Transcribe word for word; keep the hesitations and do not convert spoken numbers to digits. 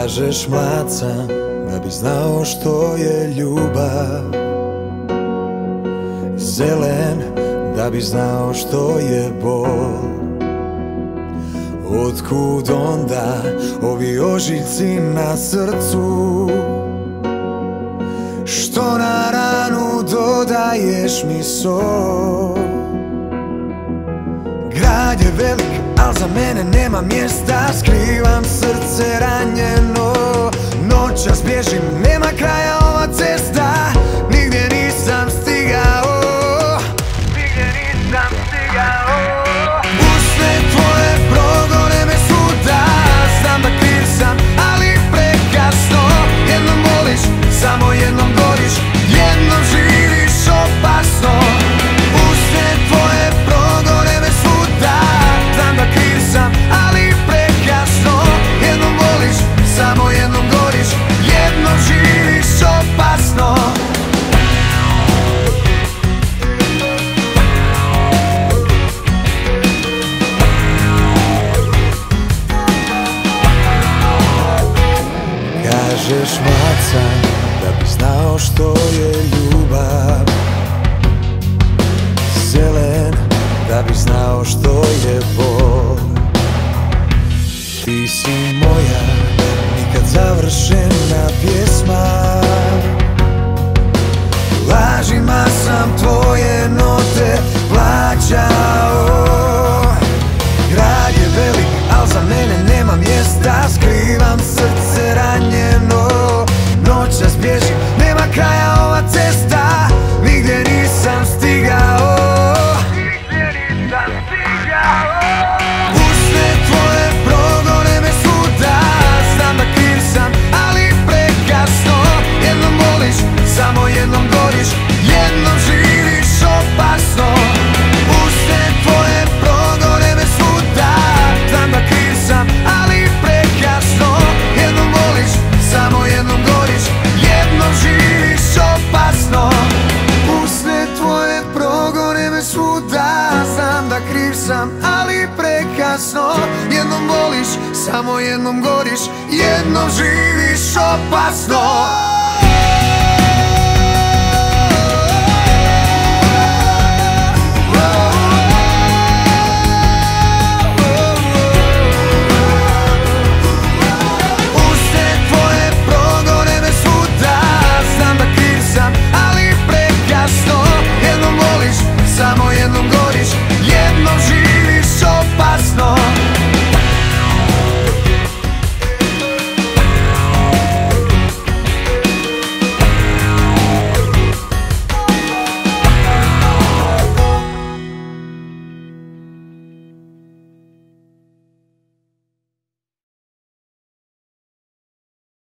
Kažeš mlad sam da bi znao što je ljubav, zelen da bi znao što je bol. Otkud onda ovi ožiljci na srcu, što na ranu dodaješ mi sol? Grad je velik, al za mene nema mjesta, skrivam srce ranjeno. Noćas bježim, nema kraja ova cesta, nigdje nisam stigao, nigdje nisam stigao. Usne tvoje progone me svuda, znam da kriv sam, ali prekasno. Jednom voliš, samo jednom goriš, jednom živiš opasno. Usne tvoje progone me svuda, znam da kriv sam, ali prekasno. Jednom voliš, samo jednom goriš, jednom živiš opasno. Kažeš mlad sam da bi znao što je ljubav, zelen da bi znao što je bol. Ti si moja nikad završena pjesma, lažima sam tvoje note plaćao. Grad je velik, al za mene nema mjesta, skrivam srce ranjeno. Noćas bježim, nema kraja ova cesta, nigdje nisam stigao, nigdje nisam stigao. Usne tvoje progone me svuda, znam da kriv sam, ali prekasno. Jednom voliš, samo jednom goriš, jednom živiš opasno. Usne tvoje progone me svuda, znam da kriv sam, ali prekasno. Jednom voliš, samo jednom goriš, jednom živiš opasno. Usne tvoje progone me svuda, znam da kriv sam, ali prekasno. Jednom voliš, samo jednom goriš, jednom živiš opasno. Samo jednom goriš, jednom živiš opasno.